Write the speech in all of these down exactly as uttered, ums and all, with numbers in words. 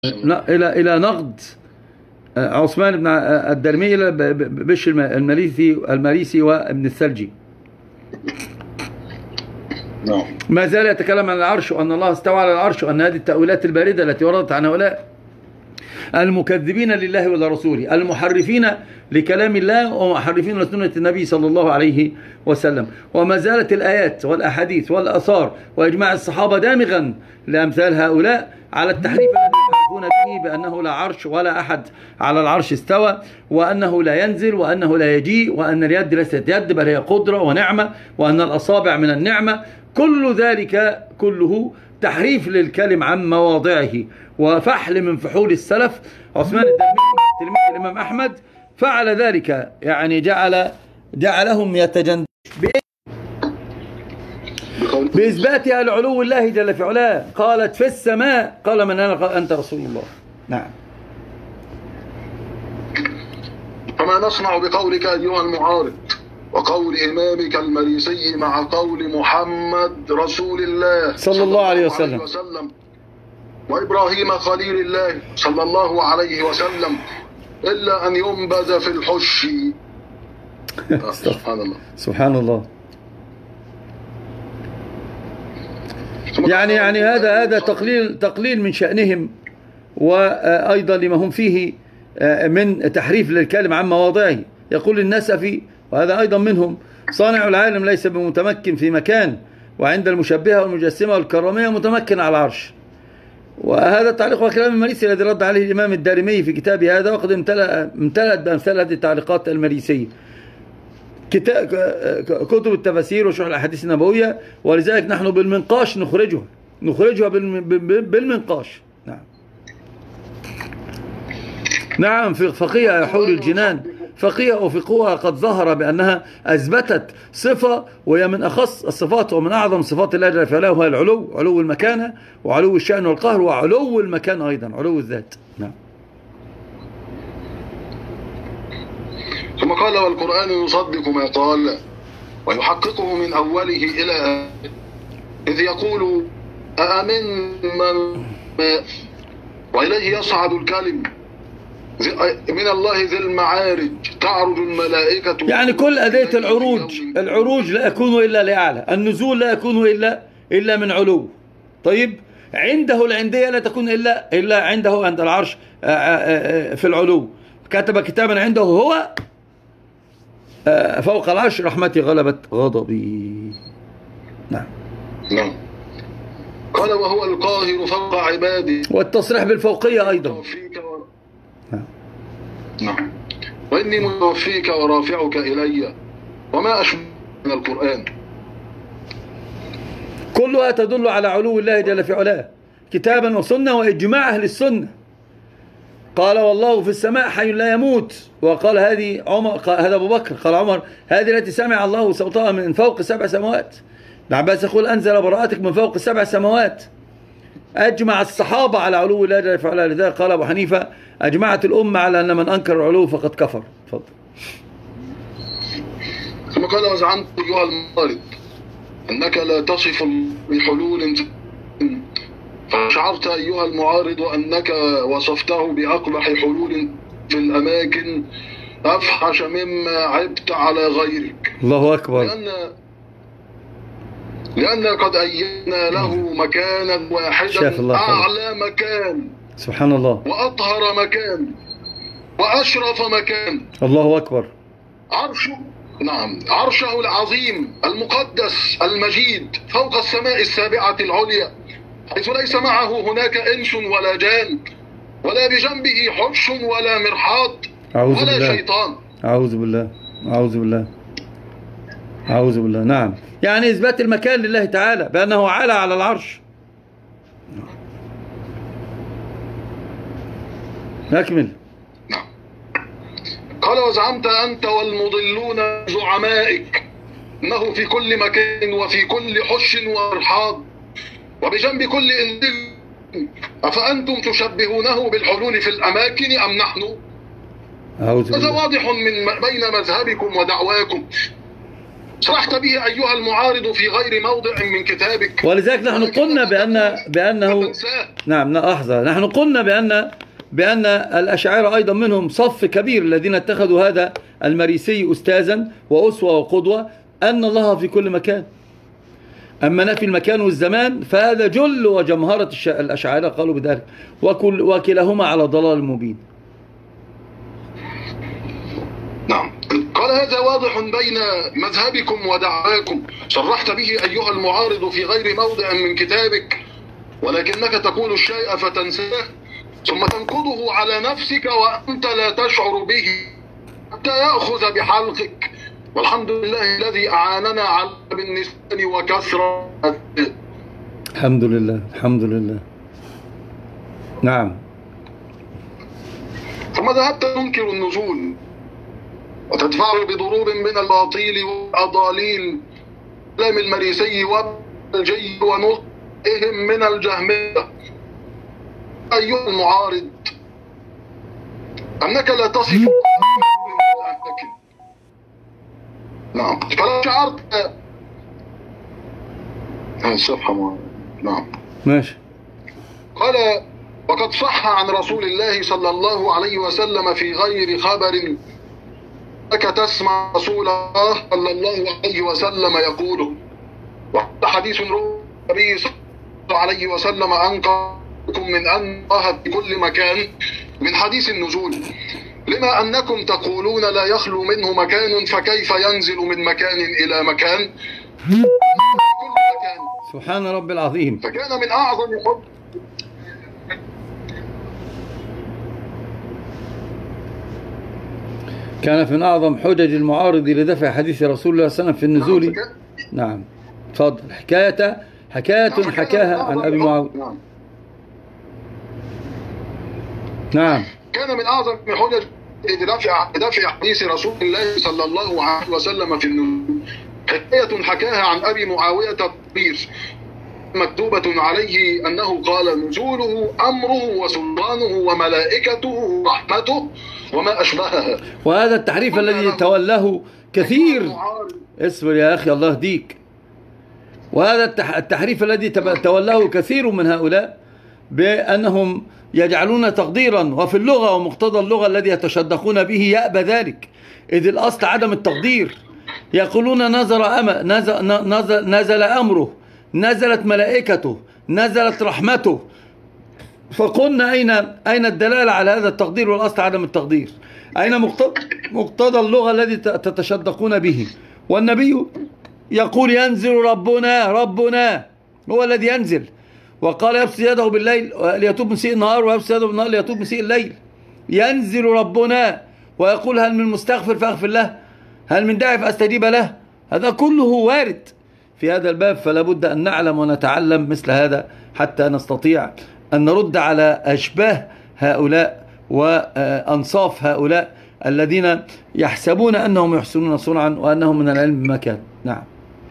لا، إلى إلى نقد عثمان بن الدرمي إلى بشر المريسي المريسي وابن الثلجي. ما زال يتكلم عن العرش وأن الله استوى على العرش، وأن هذه التأويلات الباردة التي وردت عن هؤلاء المكذبين لله ولرسوله المحرفين لكلام الله ومحرفين لسنة النبي صلى الله عليه وسلم. وما زالت الآيات والأحاديث والآثار وإجماع الصحابة دامغا لأمثال هؤلاء على التحريف الذي يحرفون به بأنه لا عرش ولا أحد على العرش استوى، وأنه لا ينزل، وأنه لا يجيء، وأن اليد ليست يد بل هي قدرة ونعمة، وأن الأصابع من النعمة. كل ذلك كله تحريف للكلم عن مواضعه وفحل من فحول السلف. عثمان الدرمي تلميذ الإمام أحمد فعل ذلك، يعني جعل جعلهم يتجندون بإثباتها لعلو الله جل في علاه. قالت في السماء، قال من أنا؟ قال أنت رسول الله. نعم. فما نصنع بقولك أيها المعارض وقول إمامك المريسي مع قول محمد رسول الله صلى الله عليه وسلم وإبراهيم خليل الله صلى الله عليه وسلم إلا أن ينبذ في الحش. سبحان الله سبحان الله. يعني يعني هذا هذا تقليل تقليل من شأنهم، وأيضا لما هم فيه من تحريف للكلم عن مواضعه. يقول النسفي وهذا أيضا منهم: صانع العالم ليس بمتمكن في مكان، وعند المشبهة والمجسمة والكرامية متمكن على العرش. وهذا تعليق وكلام المريسي الذي رد عليه الإمام الدارمي في كتابه هذا، وقد امتلأت بأمثال هذه التعليقات المريسية كتب التفاسير وشرح الأحاديث النبوية. ولذلك نحن بالمنقاش نخرجها نخرجها بالمنقاش. نعم نعم. في فقيه حول الجنان، فقيه وفقهها قد ظهر بأنها أثبتت صفة وهي من أخص الصفات ومن أعظم صفات الله جل وعلا، وهي العلو، علو المكانة وعلو الشأن والقهر وعلو المكان أيضا، علو الذات. نعم. ثم قال: والقرآن يصدق ما قال ويحققه من أوله إلى إذ يقول أأمن من وإليه يصعد الكلم من الله ذي المعارج تعرج الملائكة. يعني كل أداة العروج العروج لا يكون إلا لأعلى، النزول لا يكون إلا إلا من علو. طيب، عنده العندية لا تكون إلا إلا عنده عند العرش في العلو. كتب كتابا عنده هو فوق العرش: رحمتي غلبت غضبي. نعم نعم. قال: وهو القاهر فوق عباده. والتصريح بالفوقية أيضا. نعم نعم. وإني متوفيك ورافعك إلي، وما أشبه من القرآن. كلها تدل على علو الله جل في علاه، كتابا وسنة وإجماع أهل السنة. قال: والله في السماء حي لا يموت. وقال هذه عمر، هذا أبو بكر، قال عمر: هذه التي سمع الله صوتها من فوق سبع سماوات. ابن عباس يقول: أنزل براءتك من فوق سبع سماوات. أجمع الصحابة على علو الله جل في علاه. لذلك قال أبو حنيفة: أجمعت الأمة على أن من أنكر العلو فقد كفر. تفضل. ثم قال: وزعمت أيها المعارض أنك لا تصف بحلول، فشعرت أيها المعارض أنك وصفته بأقبح حلول في الأماكن أفحش مما عبت على غيرك. الله أكبر. لأن لأن قد أينا له مكانا واحدا، أعلى مكان، سبحان الله، وأطهر مكان، وأشرف مكان. الله أكبر. عرشه، نعم، عرشه العظيم المقدس المجيد فوق السماء السابعة العليا، حيث ليس معه هناك إنس ولا جان، ولا بجنبه حش ولا مرحاض ولا بالله. شيطان. أعوذ بالله أعوذ بالله أعوذ بالله. نعم، يعني إثبات المكان لله تعالى بأنه علا على العرش. نكمل. نعم. قال: وزعمت أنت والمضلون زعمائك أنه في كل مكان وفي كل حش ومرحاض وبجنب كل إنسان، أفأنتم تشبهونه بالحلول في الأماكن أم نحن؟ هذا واضح من بين مذهبكم ودعواكم صرحت به أيها المعارض في غير موضع من كتابك، ولذلك نحن قلنا بأن بأنه نعم لحظة، نحن قلنا بأن بأن الأشاعرة أيضا منهم صف كبير الذين اتخذوا هذا المريسي أستاذا وأسوة وقدوة، أن الله في كل مكان. أما نفي المكان والزمان فهذا جل وجمهرة الأشاعرة قالوا بذلك، وكل وكلاهما على ضلال مبين. نعم. قال هذا واضح بين مذهبكم ودعواكم، صرحت به أيها المعارض في غير موضع من كتابك، ولكنك تقول الشيء فتنساه ثم تنقضه على نفسك وأنت لا تشعر به حتى يأخذ بحلقك، والحمد لله الذي أعاننا على بالنسبة وكثرة. الحمد لله الحمد لله. نعم. ثم ذهبت تنكر النزول وتدفع بضروب من الباطيل والأضاليل كلام المريسي والجي ونصهم من الجهمية. أيها المعارض، أنك لا تصف أنك نعم فلو شعرت الصفحة نعم ماشي. قال وقد صح عن رسول الله صلى الله عليه وسلم في غير خبر أنك تسمع رسول الله صلى الله عليه وسلم يقوله، وهذا حديث النبي صلى الله عليه وسلم أنقذكم من أن الله في كل مكان من حديث النزول، لما أنكم تقولون لا يخلو منه مكان، فكيف ينزل من مكان إلى مكان في كل مكان. سبحان رب العظيم. فكان من أعظم حب كان من أعظم حجج المعارض لدفع حديث رسول الله صلى الله عليه وسلم في النزول. نعم تفضل. حكاية حكاية حكاها عن أبي معاوية. نعم. نعم. كان من أعظم حجج لدفع دفع حديث رسول الله صلى الله عليه وسلم في النزول حكاية حكاها عن أبي معاوية الطبير مكتوبة عليه أنه قال نزوله أمره وسلطانه وملائكته ورحمته وما أشبهها. وهذا التحريف الذي تولاه كثير، اصبر يا أخي الله يهديك، وهذا التحريف الذي تولاه كثير من هؤلاء بأنهم يجعلون تقديرا، وفي اللغة ومقتضى اللغة الذي يتشدقون به يأبى ذلك، إذ الأصل عدم التقدير. يقولون نزل, أم... نزل... نزل... نزل أمره، نزلت ملائكته، نزلت رحمته، فقلنا أين أين الدلالة على هذا التقدير والأصل عدم التقدير؟ أين مقتضى, مقتضى اللغة الذي تتشدقون به؟ والنبي يقول ينزل ربنا، ربنا هو الذي ينزل، وقال يبسط يده بالليل ليتوب مسيء النهار ويبسط يده بالنهار ليتوب مسيء الليل. ينزل ربنا ويقول هل من مستغفر فأغفر له، هل من داعي فأستجيب له. هذا كله وارد في هذا الباب، فلا بد أن نعلم ونتعلم مثل هذا حتى نستطيع أن نرد على أشباه هؤلاء وأنصاف هؤلاء الذين يحسبون أنهم يحسنون صنعا وأنهم من العلم بمكان. نعم.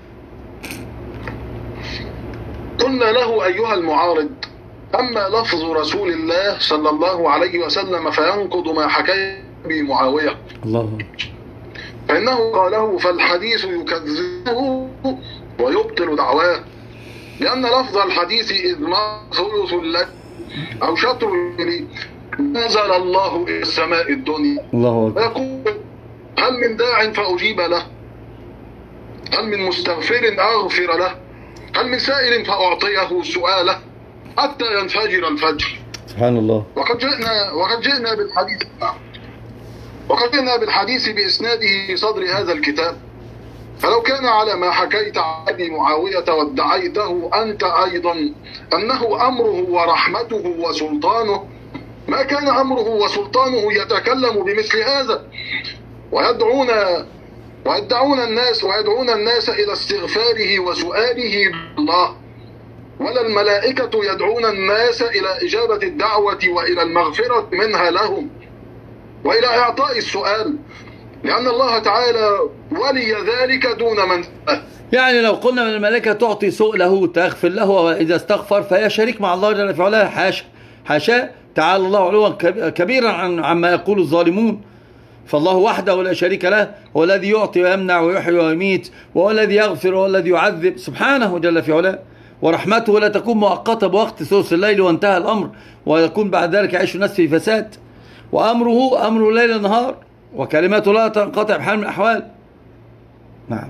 قلنا له أيها المعارض أما لفظ رسول الله صلى الله عليه وسلم فينقض ما حكى به معاوية الله، فإنه قاله فالحديث يكذبه ويبطل دعواه، لأن لفظ الحديث إذ ما ثلث الليل أو شطر الليل نزل الله إلى السماء الدنيا الله ويقول هل من داع فأجيب له، هل من مستغفر أغفر له، هل من سائل فأعطيه سؤاله حتى ينفجر الفجر. سبحان الله. وقد جئنا وقد جئنا بالحديث وقد جئنا بالحديث بإسناده في صدر هذا الكتاب، فلو كان على ما حكيت عن أبي معاوية وادعيته أنت أيضا أنه أمره ورحمته وسلطانه ما كان أمره وسلطانه يتكلم بمثل هذا ويدعون ويدعون الناس ويدعون الناس إلى استغفاره وسؤاله الله، ولا الملائكة يدعون الناس إلى إجابة الدعوة وإلى المغفرة منها لهم وإلى إعطاء السؤال، لأن الله تعالى ولي ذلك دون من. يعني لو قلنا من الملائكة تعطي سؤله وتغفر له وإذا استغفر فهي شريك مع الله جل وعلا، حاشا حاشا تعالى الله علوا كبيرا عن عما يقول الظالمون. فالله وحده لا شريك له هو الذي يعطي ويمنع ويحيي ويميت، وهو الذي يغفر وهو الذي يعذب سبحانه جل في علاه. ورحمته لا تكون مؤقتة بوقت ثلث الليل وانتهى الأمر، ويكون بعد ذلك يعيش الناس في فساد. وأمره أمر ليل نهار، وكلماته لا تنقطع بحال من الأحوال. نعم.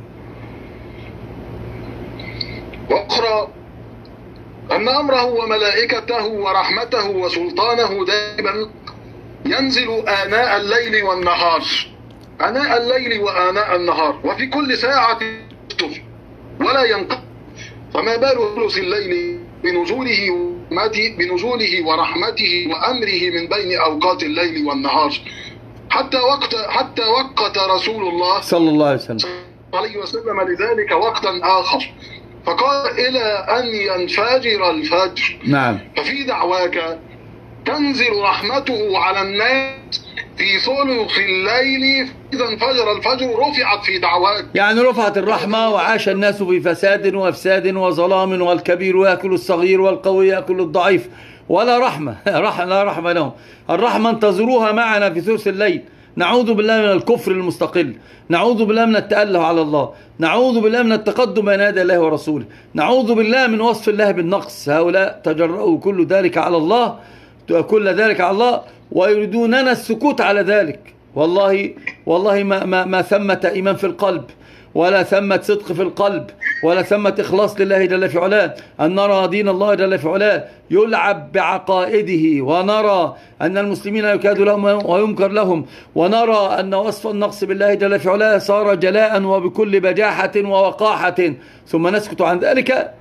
وأخرى أن أمره وملائكته ورحمته وسلطانه دائما ينزل آناء الليل والنهار، آناء الليل وآناء النهار، وفي كل ساعة يستر ولا ينقطع. فما بال ثلث الليل بنزوله بنزوله ورحمته وأمره من بين أوقات الليل والنهار، حتى وقت حتى وقت رسول الله صلى الله عليه وسلم عليه وسلم لذلك وقتا آخر، فقال إلى أن ينفجر الفجر. نعم. ففي دعواك تنزل رحمته على الناس في ثلث الليل، إذا انفجر الفجر رفعت في دعواك، يعني رفعت الرحمة وعاش الناس في فساد وافساد وظلام، والكبير يأكل الصغير والقوي يأكل الضعيف، ولا رحمة لا رحمة لهم. الرحمة انتظروها معنا في ثلث الليل. نعوذ بالله من الكفر المستقل، نعوذ بالله من التأله على الله، نعوذ بالله من التقدم بين يدي الله ورسوله، نعوذ بالله من وصف الله بالنقص. هؤلاء تجرؤوا كل ذلك على الله، كل ذلك على الله، ويريدوننا السكوت على ذلك. والله والله ما, ما, ما ثمة إيمان في القلب، ولا ثمة صدق في القلب، ولا ثمة إخلاص لله جل في علاه، أن نرى دين الله جل في علاه يلعب بعقائده، ونرى أن المسلمين يكاد لهم ويمكر لهم، ونرى أن وصف النقص بالله جل في علاه صار جلاء وبكل بجاحة ووقاحة، ثم نسكت عن ذلك.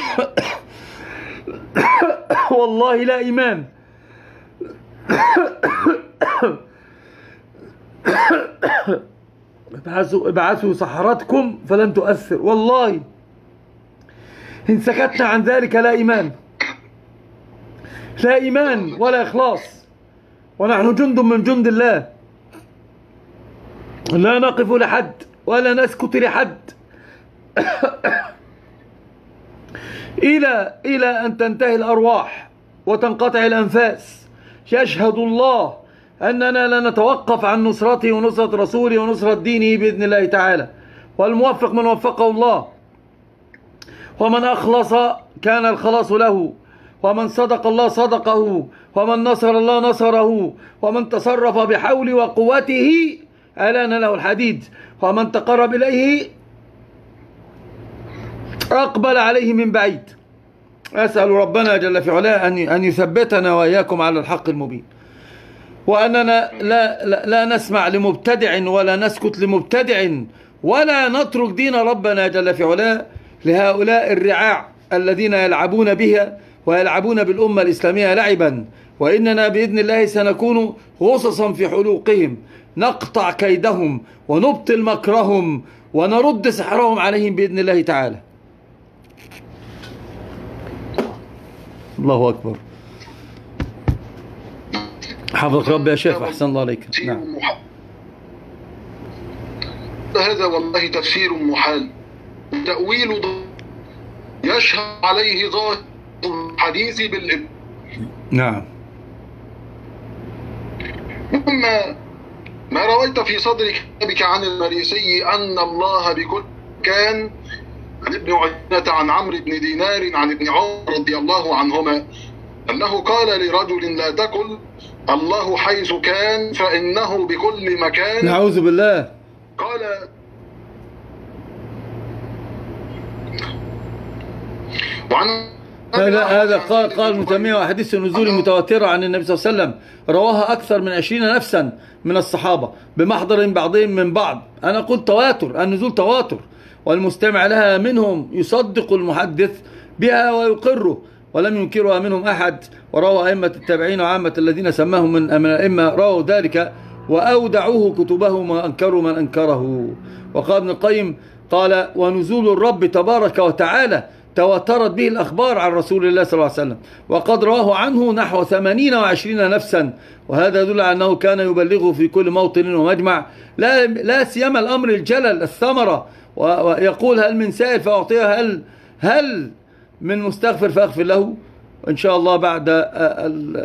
والله لا إيمان. ابعثوا ابعثوا سحراتكم فلن تؤثر. والله إن سكتنا عن ذلك لا إيمان، لا إيمان ولا إخلاص، ونحن جند من جند الله، لا نقف لحد ولا نسكت لحد إلى إلى أن تنتهي الأرواح وتنقطع الأنفاس. يشهد الله أننا لا نتوقف عن نصرته ونصرة رسوله ونصرة دينه بإذن الله تعالى. والموفق من وفقه الله، ومن أخلص كان الخلاص له، ومن صدق الله صدقه، ومن نصر الله نصره، ومن تصرف بحول وقوته ألان له الحديد، ومن تقرب إليه أقبل عليه من بعيد. أسأل ربنا جل في علاه أن يثبتنا وإياكم على الحق المبين، وأننا لا, لا, لا نسمع لمبتدع ولا نسكت لمبتدع، ولا نترك دين ربنا جل في علاه لهؤلاء الرعاع الذين يلعبون بها ويلعبون بالأمة الإسلامية لعبا. وإننا بإذن الله سنكون غصصا في حلوقهم، نقطع كيدهم ونبطل مكرهم ونرد سحرهم عليهم بإذن الله تعالى. الله أكبر. حفظك ربي يا شيخ، أحسن الله عليك. نعم. هذا والله تفسير محال، تأويل يشهد عليه ظاهر الحديث بالإبن. نعم. مما ما رويت في صدر كتابك عن المريسي أن الله بكل كان، عن ابن عيينة عن عمرو بن دينار عن ابن عمر رضي الله عنهما أنه قال لرجل لا تقل الله حيث كان فإنه بكل مكان. نعوذ بالله. قال وعن هذا هذا قال قال ابن تيمية وحديث النزول المتواترة عن النبي صلى الله عليه وسلم رواها أكثر من عشرين نفسا من الصحابة بمحضر بعضهم من بعض. أنا قلت تواتر، النزول تواتر، والمستمع لها منهم يصدق المحدث بها ويقره، ولم ينكرها منهم أحد. وروى أئمة التابعين وعامة الذين سماهم من الأئمة رووا ذلك وأودعوه كتبهم وأنكروا من أنكره. وقال ابن القيم قال ونزول الرب تبارك وتعالى تواترت به الأخبار عن رسول الله صلى الله عليه وسلم، وقد رواه عنه نحو ثمانين وعشرين نفسا، وهذا يدل على أنه كان يبلغه في كل موطن ومجمع، لا, لا سيما الأمر الجلل الثمرة، ويقول هل من سائل فأعطيه، هل هل من مستغفر فأغفر له. إن شاء الله بعد